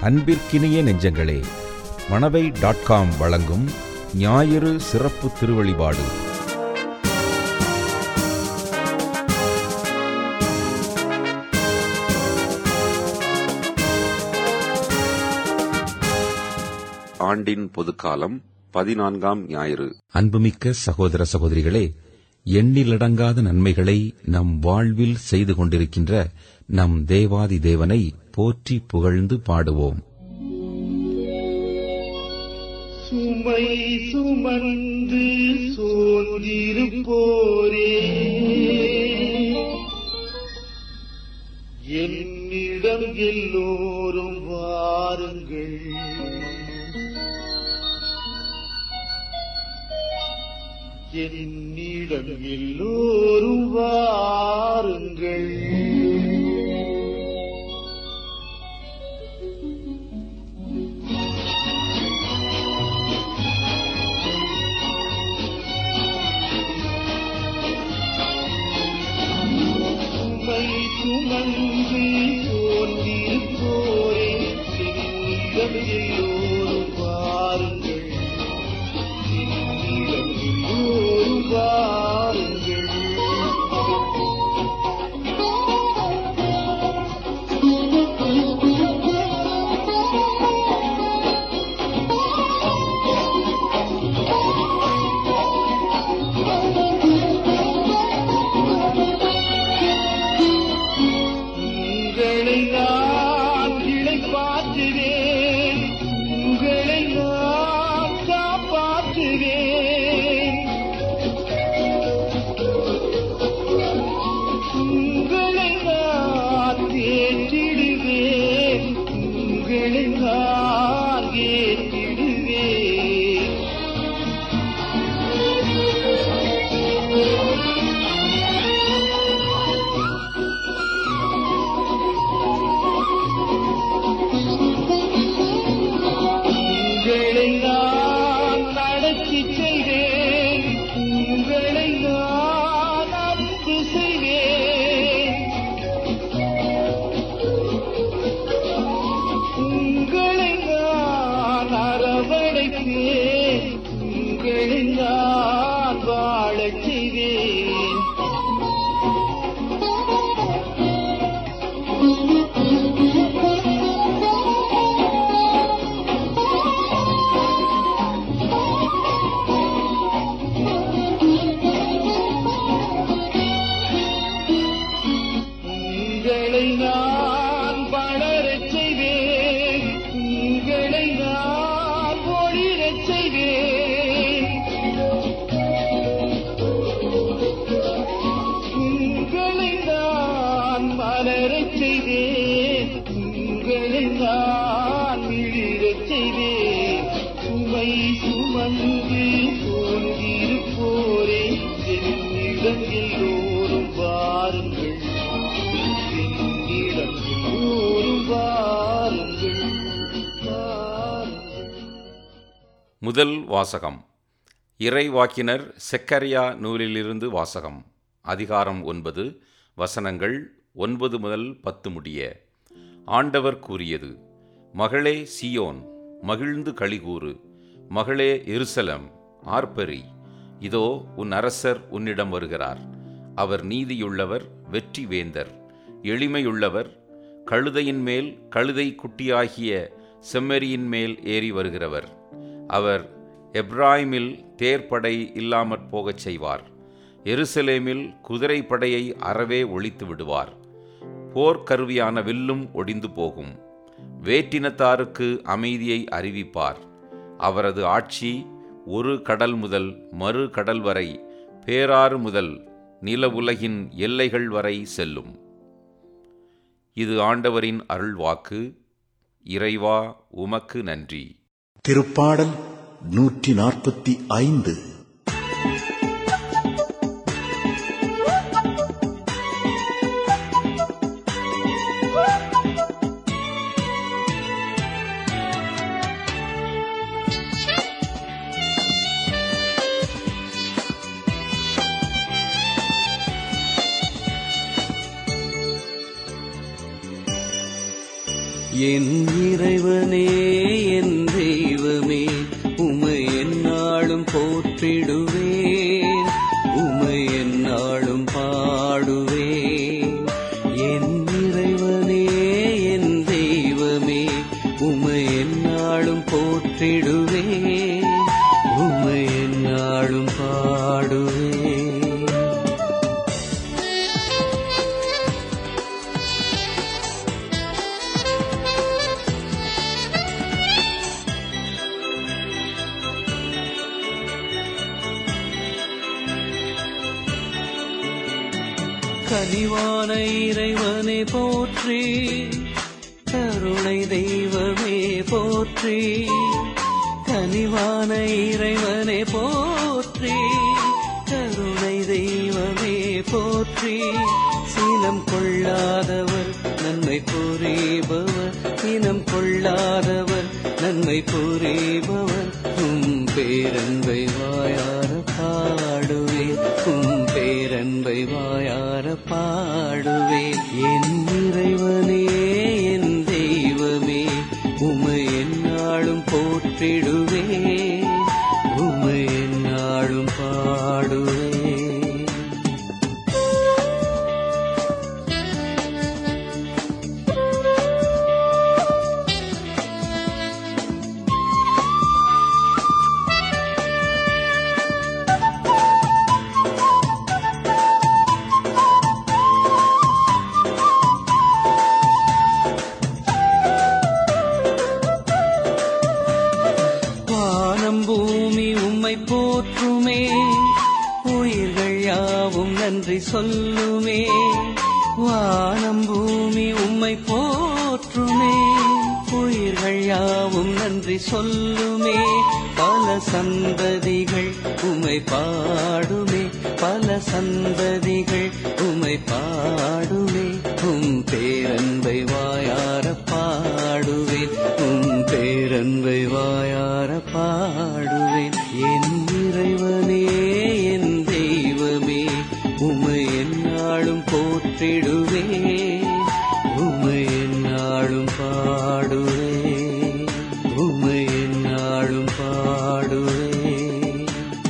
அன்பிற்கினிய நெஞ்சங்களே, மணவை.com வழங்கும் ஞாயிறு சிறப்பு திருவழிபாடு. ஆண்டின் பொதுக்காலம் 14ஆம் ஞாயிறு. அன்புமிக்க சகோதர சகோதரிகளே, எண்ணிலடங்காத நன்மைகளை நம் வாழ்வில் செய்து கொண்டிருக்கின்ற நம் தேவாதி தேவனை போற்றி புகழ்ந்து பாடுவோம். சுமை சுமந்து சோர்ந்திருப்போரே, என்னிடம் எல்லோரும் வாருங்கள். என்னிடம் எல்லோரும் வாருங்கள். சுமை சுமந்து சோர்ந்திருப்போரே, என்னிடம் எல்லோரும் வாருங்கள். என்னிடம் எல்லோரும் வாருங்கள். உங்களை நான் இளைப்பாற்றுவேன், உங்களை நான் காப்பாற்றுவேன். உங்களை நான் ஏற்றிடுவேன், உங்களை நான் ஏற்றிடுவேன். உங்களை நான் நடத்தி செய்வேன், உங்களை நான் அன்பு செய்வேன். உங்களை நான் அரவணைப்பேன், உங்களை நான் வாழச் செய்வேன். உங்களை நான் வளரச் செய்வேன், உங்களை நான் ஒளிரச் செய்வேன். உங்களை நான் மலரச் செய்வேன், உங்களை நான் மிளிரச் செய்வேன். சுமை சுமந்து சோர்ந்திருப்போரே, என்னிடம் எல்லோரும் வாருங்கள். என்னிடம் எல்லோரும் வாருங்கள். முதல் வாசகம். இறைவாக்கினர் செக்கரியா நூலிலிருந்து வாசகம். அதிகாரம் 9, வசனங்கள் 9 முதல் 10 முடிய. ஆண்டவர் கூறியது: மகளே சீயோன், மகிழ்ந்து களிகூறு. மகளே எருசலம், ஆர்ப்பரி. இதோ உன் அரசர் உன்னிடம் வருகிறார். அவர் நீதியுள்ளவர், வெற்றி வேந்தர், எளிமையுள்ளவர், கழுதையின் மேல் கழுதை குட்டியாகிய செம்மறியின் மேல் ஏறி வருகிறவர். அவர் எப்ராயிமில் தேர்ப்படை இல்லாமற் போகச் செய்வார். எருசலேமில் குதிரை படையை அறவே ஒழித்து விடுவார். போர்க்கருவியான வில்லும் ஒடிந்து போகும். வேற்றினத்தாருக்கு அமைதியை அறிவிப்பார். அவரது ஆட்சி ஒரு கடல் முதல் மறு கடல் வரை, பேராறு முதல் நில உலகின் எல்லைகள் வரை செல்லும். இது ஆண்டவரின் அருள்வாக்கு. இறைவா, உமக்கு நன்றி. திருப்பாடல் 145. என் இறைவன் உம்மை எந்நாளும் பாடுவேன். கனிவான இறைவனே போற்றி, கருணை தெய்வமே போற்றி. கனிவான இறைவனே போற்றி, கருணை தெய்வமே போற்றி. சீனம் கொள்ளாதவர் நன்மை புரிபவர், சீனம் கொள்ளாதவர் நன்மை புரிபவர். பேரன்பை வாயார பாடுவேன், பேரன்பை வாயார பாடுவேன். என் இறைவனே என் தெய்வமே, உம்மை எந்நாளும் போற்றிடுவேன், உம்மை எந்நாளும் பாடுவேன். போற்றுமே, உயிர்கள் யாவும் நன்றி சொல்லுமே. வானம் பூமி உம்மை போற்றுமே, உயிர்கள் யாவும் நன்றி சொல்லுமே. பல சந்ததிகள் உம்மை பாடுமே, பல சந்ததிகள் உம்மை பாடுமே. பேரன்பை வாயார பாடுவேன், பேரன்பை வாயார பாடுவேன். என் இறைவனே என் தெய்வமே, உம்மை எந்நாளும் போற்றிடுவேன், உம்மை எந்நாளும் பாடுவேன், உம்மை எந்நாளும் பாடுவேன்.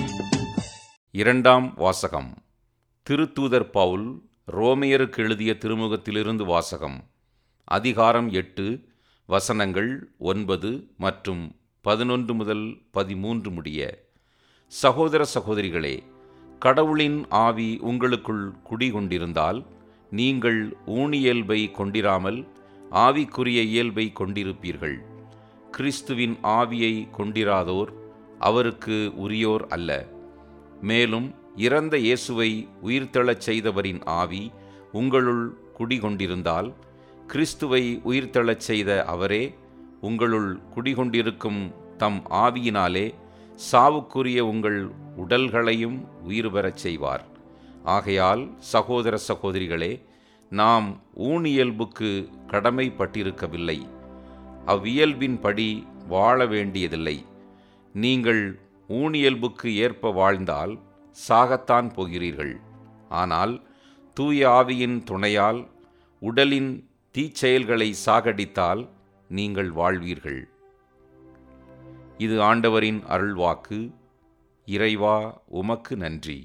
இரண்டாம் வாசகம். திருத்தூதர் பவுல் ரோமையருக்கு எழுதிய திருமுகத்திலிருந்து வாசகம். அதிகாரம் 8, வசனங்கள் 9 மற்றும் 11 முதல் 13 முடிய. சகோதர சகோதரிகளே, கடவுளின் ஆவி உங்களுக்குள் குடிகொண்டிருந்தால் நீங்கள் ஊனியல்பை கொண்டிராமல் ஆவிக்குரிய இயல்பை கொண்டிருப்பீர்கள். கிறிஸ்துவின் ஆவியை கொண்டிராதோர் அவருக்கு உரியோர் அல்ல. மேலும் இறந்த இயேசுவை உயிர்த்தெழச் செய்தவரின் ஆவி உங்களுள் குடிகொண்டிருந்தால் கிறிஸ்துவை உயிர்த்தெழச் செய்த அவரே உங்களுள் குடிகொண்டிருக்கும் தம் ஆவியினாலே சாவுக்குரிய உங்கள் உடல்களையும் உயிர் பெறச் செய்வார். ஆகையால் சகோதர சகோதரிகளே, நாம் ஊனியல்புக்கு கடமைப்பட்டிருக்கவில்லை, அவ்வியல்பின்படி வாழ வேண்டியதில்லை. நீங்கள் ஊனியல்புக்கு ஏற்ப வாழ்ந்தால் சாகத்தான் போகிறீர்கள். ஆனால் தூய ஆவியின் துணையால் உடலின் தீச்செயல்களை சாகடித்தால் நீங்கள் வாழ்வீர்கள். இது ஆண்டவரின் அருள்வாக்கு. இறைவா, உமக்கு நன்றி.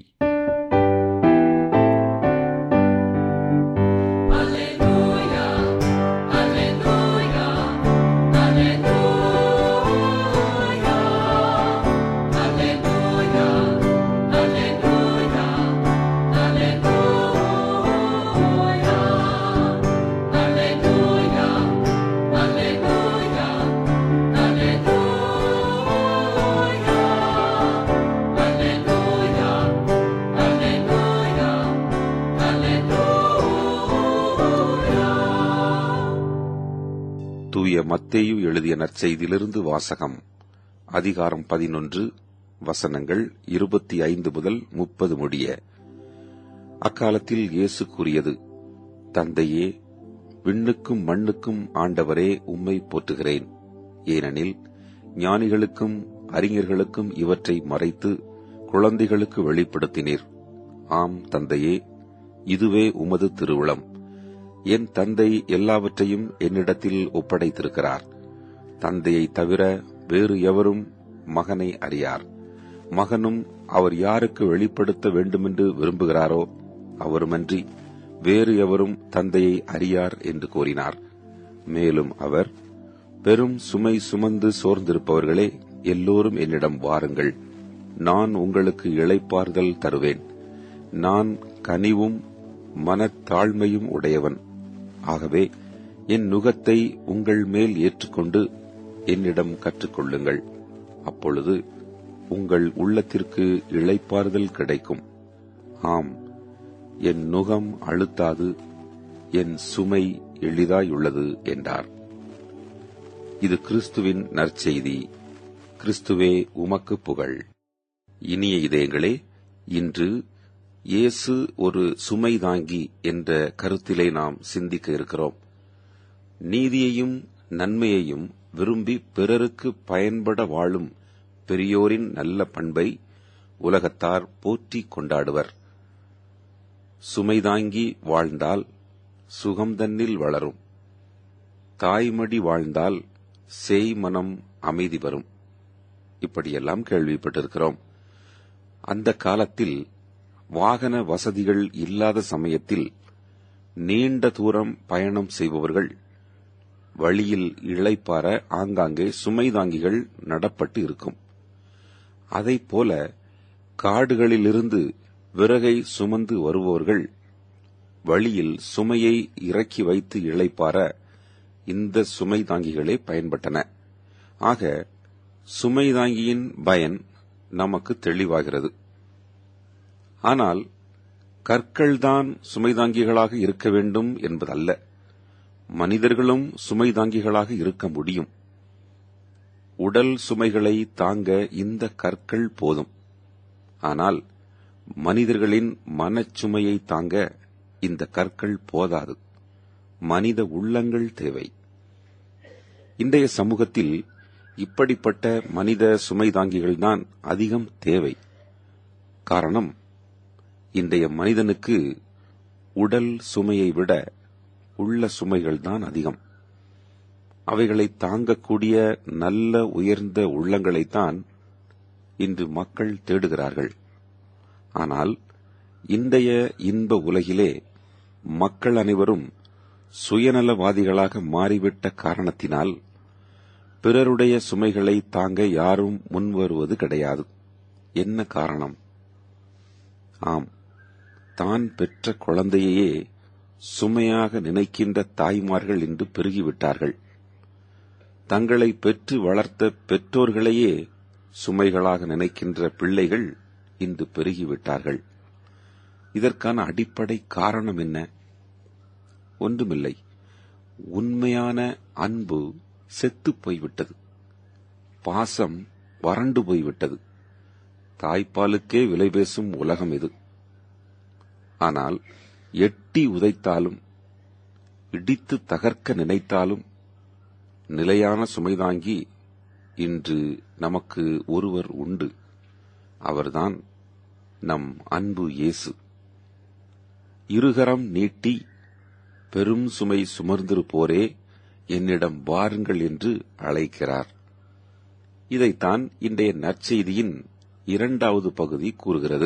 தூய மத்தேயு எழுதிய நற்செய்தியிலிருந்து வாசகம். அதிகாரம் 11, வசனங்கள் 25 முதல் 30 முடிய. அக்காலத்தில் இயேசு கூறியது: தந்தையே, விண்ணுக்கும் மண்ணுக்கும் ஆண்டவரே, உம்மை போற்றுகிறேன். ஏனெனில் ஞானிகளுக்கும் அறிஞர்களுக்கும் இவற்றை மறைத்து குழந்தைகளுக்கு வெளிப்படுத்தினீர். ஆம் தந்தையே, இதுவே உமது திருவுளம். என் தந்தை எல்லாவற்றையும் என்னிடத்தில் ஒப்படைத்திருக்கிறார். தந்தையை தவிர வேறு எவரும் மகனை அறியார். மகனும் அவர் யாருக்கு வெளிப்படுத்த வேண்டுமென்று விரும்புகிறாரோ அவருமன்றி வேறு எவரும் தந்தையை அறியார் என்று கூறினார். மேலும் அவர், பெரும் சுமை சுமந்து சோர்ந்திருப்பவர்களே, எல்லோரும் என்னிடம் வாருங்கள், நான் உங்களுக்கு இளைப்பாறுதல் தருவேன். நான் கனிவும் மனத்தாழ்மையும் உடையவன். ஆகவே என் நுகத்தை உங்கள் மேல் ஏற்றுக்கொண்டு என்னிடம் கற்றுக்கொள்ளுங்கள். அப்பொழுது உங்கள் உள்ளத்திற்கு இளைப்பாறுதல் கிடைக்கும். ஆம், என் நுகம் அழுத்தாது, என் சுமை எளிதாயுள்ளது என்றார். இது கிறிஸ்துவின் நற்செய்தி. கிறிஸ்துவே உமக்கு புகழ். இனிய இதயங்களே, இன்று இயேசு ஒரு சுமை தாங்கி என்ற கருத்திலே நாம் சிந்திக்க இருக்கிறோம். நீதியையும் நன்மையையும் விரும்பி பிறருக்கு பயன்பட வாழும் பெரியோரின் நல்ல பண்பை உலகத்தார் போற்றி கொண்டாடுவர். சுமைதாங்கி வாழ்ந்தால் சுகம் தன்னில் வளரும். தாய்மடி வாழ்ந்தால் சேய்மனம் அமைதி வரும். இப்படியெல்லாம் கேள்விப்பட்டிருக்கிறோம். அந்த காலத்தில் வாகன வசதிகள் இல்லாத சமயத்தில் நீண்ட தூரம் பயணம் செய்பவர்கள் வழியில் இளைப்பாற ஆங்காங்கே சுமைதாங்கிகள் நடப்பட்டு இருக்கும். அதைப்போல காடுகளிலிருந்து விறகை சுமந்து வருபவர்கள் வழியில் சுமையை இறக்கி வைத்து இளைப்பாற இந்த சுமைதாங்கிகளே பயன்பட்டன. ஆக சுமைதாங்கியின் பயன் நமக்கு தெளிவாகிறது. ஆனால் கற்கள்தான் சுமைதாங்கிகளாக இருக்க வேண்டும் என்பதல்ல. மனிதர்களும் சுமைதாங்கிகளாக இருக்க முடியும். உடல் சுமைகளை தாங்க இந்த கற்கள் போதும். ஆனால் மனிதர்களின் மனச்சுமையை தாங்க இந்த கற்கள் போதாது. மனித உள்ளங்கள் தேவை. இன்றைய சமூகத்தில் இப்படிப்பட்ட மனித சுமைதாங்கிகள்தான் அதிகம் தேவை. காரணம், இன்றைய மனிதனுக்கு உடல் சுமையை விட உள்ள சுமைகள்தான் அதிகம். அவைகளை தாங்கக்கூடிய நல்ல உயர்ந்த உள்ளங்களைத்தான் இன்று மக்கள் தேடுகிறார்கள். ஆனால் இன்றைய இன்ப உலகிலே மக்கள் அனைவரும் சுயநலவாதிகளாக மாறிவிட்ட காரணத்தினால் பிறருடைய சுமைகளை தாங்க யாரும் முன்வருவது கிடையாது. என்ன காரணம்? ஆம், தான் பெற்ற குழந்தையையே சுமையாக நினைக்கின்ற தாய்மார்கள் இன்று பெருகிவிட்டார்கள். தங்களை பெற்று வளர்த்த பெற்றோர்களையே சுமைகளாக நினைக்கின்ற பிள்ளைகள் இன்று பெருகிவிட்டார்கள். இதற்கான அடிப்படை காரணம் என்ன? ஒன்றுமில்லை. உண்மையான அன்பு செத்துப் போய்விட்டது. பாசம் வறண்டு போய்விட்டது. தாய்ப்பாலுக்கே விலை பேசும் உலகம் இது. ஆனால் எட்டி உதைத்தாலும் இடித்து தகர்க்க நினைத்தாலும் நிலையான சுமைதாங்கி இன்று நமக்கு ஒருவர் உண்டு. அவர்தான் நம் அன்பு இயேசு. இருகரம் நீட்டி பெரும் சுமை சுமர்ந்திருப்போரே என்னிடம் வாருங்கள் என்று அழைக்கிறார். இதைத்தான் இன்றைய நற்செய்தியின் 2வது பகுதி கூறுகிறது.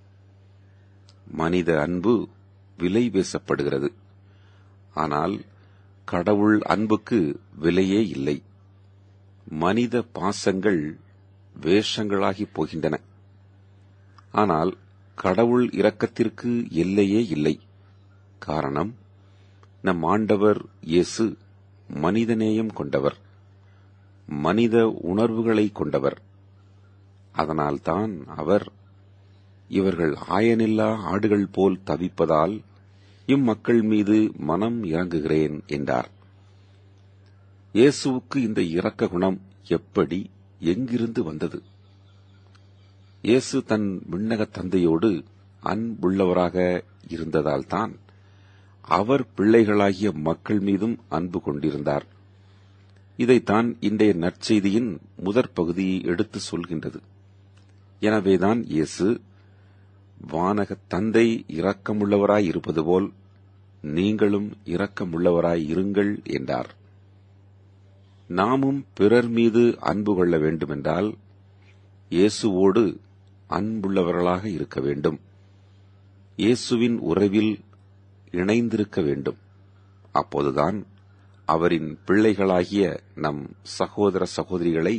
மனித அன்பு விலை பேசப்படுகிறது. ஆனால் கடவுள் அன்புக்கு விலையே இல்லை. மனித பாசங்கள் வேஷங்களாகி போகின்றன. ஆனால் கடவுள் இரக்கத்திற்கு எல்லையே இல்லை. காரணம், நம் ஆண்டவர் இயேசு மனிதநேயம் கொண்டவர், மனித உணர்வுகளை கொண்டவர். அதனால்தான் அவர், இவர்கள் ஆயனில்லா ஆடுகள் போல் தவிப்பதால் இம்மக்கள் மீது மனம் இறங்குகிறேன் என்றார். இயேசுவுக்கு இந்த இரக்க குணம் எப்படி, எங்கிருந்து வந்தது? இயேசு தன் விண்ணக தந்தையோடு அன்புள்ளவராக இருந்ததால்தான் அவர் பிள்ளைகளாகிய மக்கள் மீதும் அன்பு கொண்டிருந்தார். இதைத்தான் இன்றைய நற்செய்தியின் முதற் பகுதி எடுத்து சொல்கின்றது. எனவேதான் இயேசு, வானக தந்தை இரக்கமுள்ளவராய் இருப்பது போல் நீங்களும் இரக்கமுள்ளவராய் இருங்கள் என்றார். நாமும் பிறர் மீது அன்பு கொள்ள வேண்டுமென்றால் இயேசுவோடு அன்புள்ளவர்களாக இருக்க வேண்டும். இயேசுவின் உறவில் இணைந்திருக்க வேண்டும். அப்போதுதான் அவரின் பிள்ளைகளாகிய நம் சகோதர சகோதரிகளை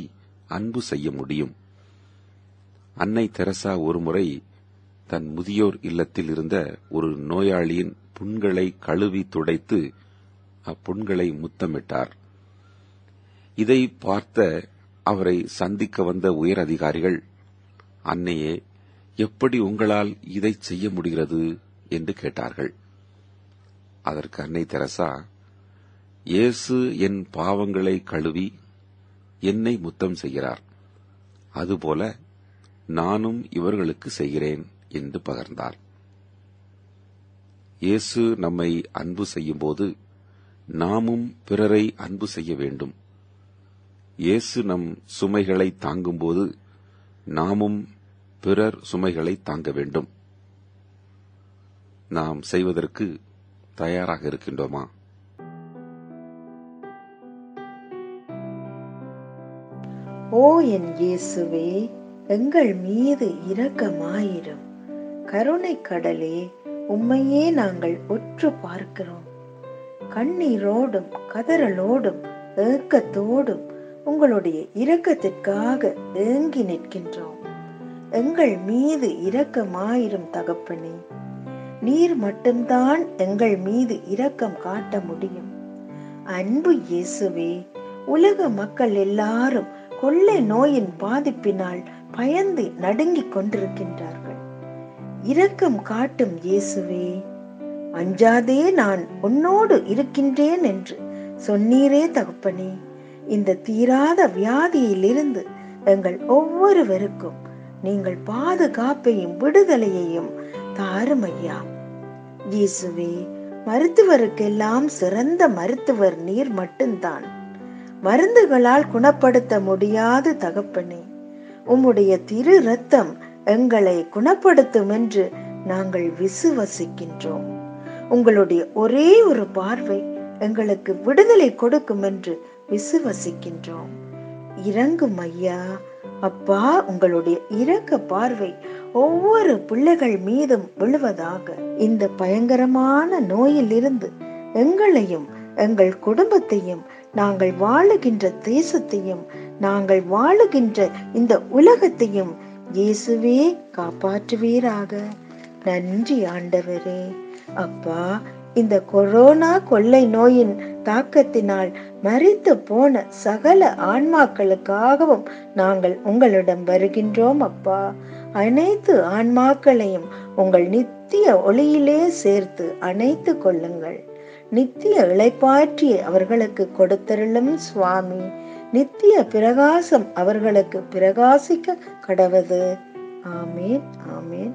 அன்பு செய்ய முடியும். அன்னை தெரசா ஒருமுறை தன் முதியோர் இல்லத்தில் இருந்த ஒரு நோயாளியின் புண்களை கழுவி துடைத்து அப்புண்களை முத்தமிட்டார். இதை பார்த்த அவரை சந்திக்க வந்த உயர் அதிகாரிகள், அன்னையே, எப்படி உங்களால் இதை செய்ய முடிகிறது என்று கேட்டார்கள். அதற்கு அன்னை தெரசா, இயேசு என் பாவங்களை கழுவி என்னை முத்தம் செய்கிறார், அதுபோல நானும் இவர்களுக்கு செய்கிறேன் என்று பகர்ந்தார். இயேசு நம்மை அன்பு செய்யும்போது நாமும் பிறரை அன்பு செய்ய வேண்டும். இயேசு நம் சுமைகளை தாங்கும்போது நாமும் பிறர் சுமைகளை தாங்க வேண்டும். நாம் செய்வதற்கு தயாராக இருக்கின்றோமா? ஓ என் இயேசுவே, எங்கள் மீது இரக்கமாயிரும். கருணை கடலே, உம்மையே நாங்கள் உற்று பார்க்கிறோம். கண்ணீரோடும் கதறலோடும் ஏக்கத்தோடும் உங்களுடைய இரக்கத்திற்காக ஏங்கி நிற்கின்றோம். எங்கள் மீது இரக்கமாயிரும் தகப்பனே. நீர் மட்டும்தான் எங்கள் மீது இரக்கம் காட்ட முடியும். அன்பு இயேசுவே, உலக மக்கள் எல்லாரும் கொள்ளை நோயின் பாதிப்பினால் பயந்து நடுங்கிக் கொண்டிருக்கின்றார்கள். இரக்கம் காட்டும் இயேசுவே, அஞ்சாதே, நான் உன்னோடு இருக்கின்றேன் என்று சொன்னீரே தகப்பனே. இந்த தீராத வியாதியிலிருந்து எங்கள் ஒவ்வொருவருக்கும் நீங்கள் பாதுகாப்பையும் விடுதலையையும் தாரும் ஐயா. இயேசுவே, மருத்துவருக்கெல்லாம் சிறந்த மருத்துவர் நீர் மட்டும்தான். மருந்துகளால் குணப்படுத்த முடியாது தகப்பனே. உம்முடைய திரு ரத்தம் எங்களை குணப்படுத்தும் என்று நாங்கள் விசுவசிக்கின்றோம். உங்களுடைய ஒரே ஒரு பார்வை எங்களுக்கு விடுதலை கொடுக்கும் என்று விசுவசிக்கின்றோம். இரங்கும் ஐயா. அப்பா, உங்களுடைய இரக்க பார்வை ஒவ்வொரு பிள்ளைகள் மீதும் விழுவதாக. இந்த பயங்கரமான நோயில் இருந்து எங்களையும் எங்கள் குடும்பத்தையும் நாங்கள் வாழுகின்ற தேசத்தையும் நாங்கள் வாழுகின்ற இந்த உலகத்தையும் இயேசுவே காப்பாற்றுவீராக. நன்றி ஆண்டவரே. அப்பா, இந்த கொரோனா கொள்ளை நோயின் தாக்கத்தினால் மரித்து போன சகல ஆன்மாக்களுக்காகவும் நாங்கள் உங்களிடம் வருகின்றோம் அப்பா. அனைத்து ஆன்மாக்களையும் உங்கள் நித்திய ஒளியிலே சேர்த்து அணைத்து கொள்ளுங்கள். நித்திய இளைப்பாற்றி அவர்களுக்கு கொடுத்தருளும் சுவாமி. நித்திய பிரகாசம் அவர்களுக்கு பிரகாசிக்க கடவது. ஆமேன், ஆமேன்.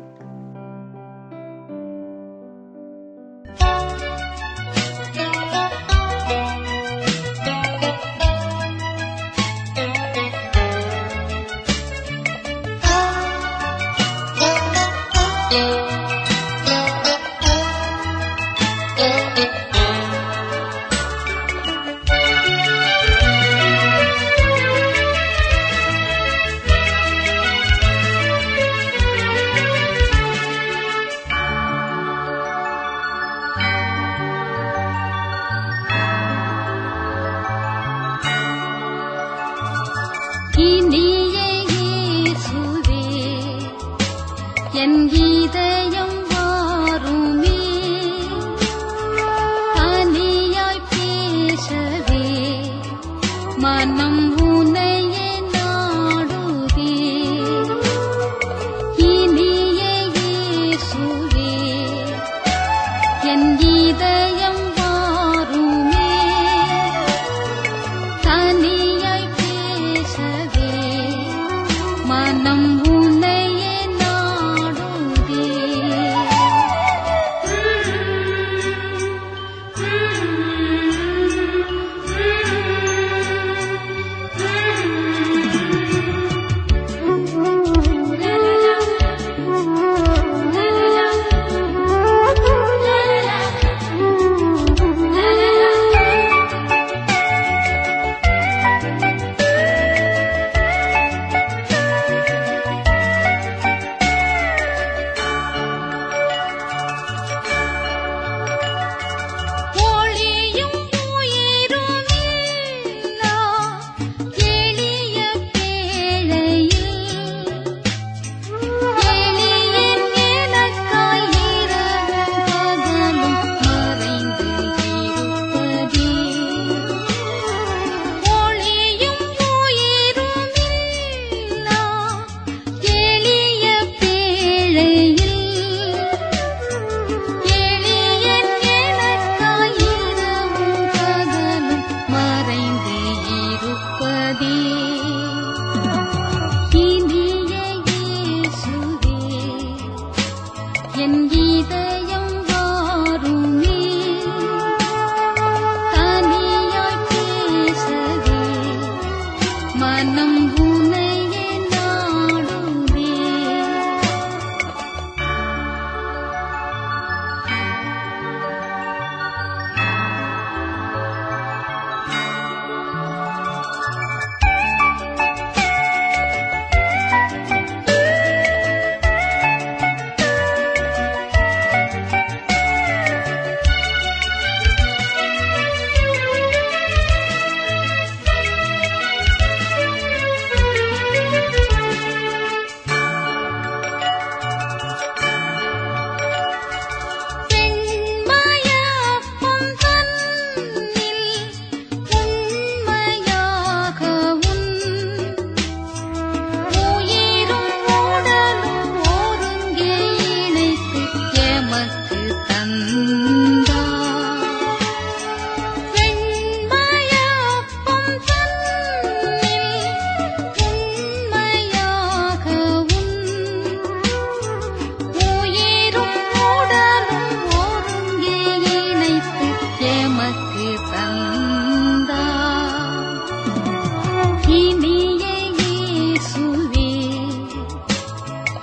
மனம் உன்னையே நாடுதே.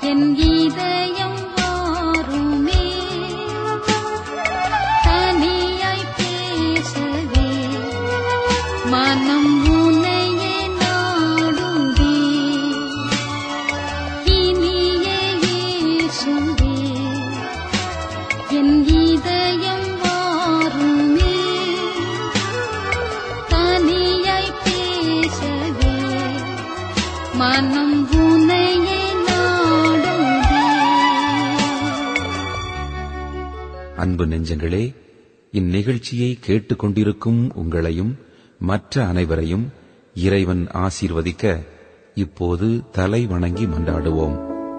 என் இதயம் வாருமே தனியாய் பேசவே மனம் உன்னையே நாடுதே இனிய இயேசுவே என் இதயம் வாருமே தனியாய் பேசவே மனம் உன்னையே நாடுதே. அன்பு நெஞ்சங்களே, இந்நிகழ்ச்சியை கேட்டுக்கொண்டிருக்கும் உங்களையும் மற்ற அனைவரையும் இறைவன் ஆசீர்வதிக்க இப்போது தலை வணங்கி மன்றாடுவோம்.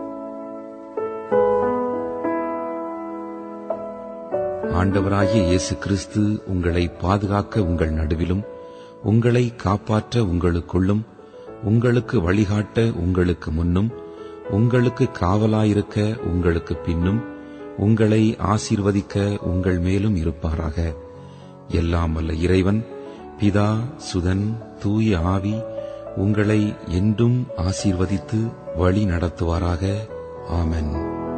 ஆண்டவராகிய இயேசு கிறிஸ்து உங்களை பாதுகாக்க உங்கள் நடுவிலும், உங்களை காப்பாற்ற உங்களுக்குள்ளும், உங்களுக்கு வழிகாட்ட உங்களுக்கு முன்னும், உங்களுக்கு காவலாயிருக்க உங்களுக்கு பின்னும், உங்களை ஆசீர்வதிக்க உங்கள் மேலும் இருப்பாராக. எல்லாம் வல்ல இறைவன் பிதா, சுதன், தூய ஆவி உங்களை என்றும் ஆசீர்வதித்து வழி நடத்துவாராக. ஆமென்.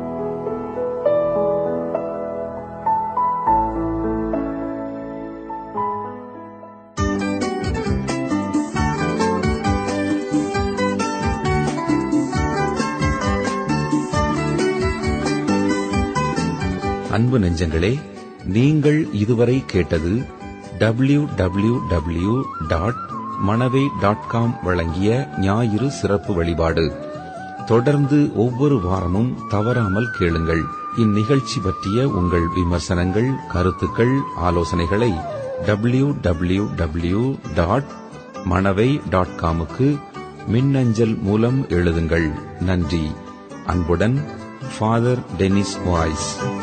அன்பு நெஞ்சங்களே, நீங்கள் இதுவரை கேட்டது www.manavai.com வழங்கிய ஞாயிறு சிறப்பு வழிபாடு. தொடர்ந்து ஒவ்வொரு வாரமும் தவறாமல் கேளுங்கள். இந்நிகழ்ச்சி பற்றிய உங்கள் விமர்சனங்கள், கருத்துக்கள், ஆலோசனைகளை www.manavai.com மின்னஞ்சல் மூலம் எழுதுங்கள். நன்றி. அன்புடன் ஃபாதர் டெனிஸ் வாய்ஸ்.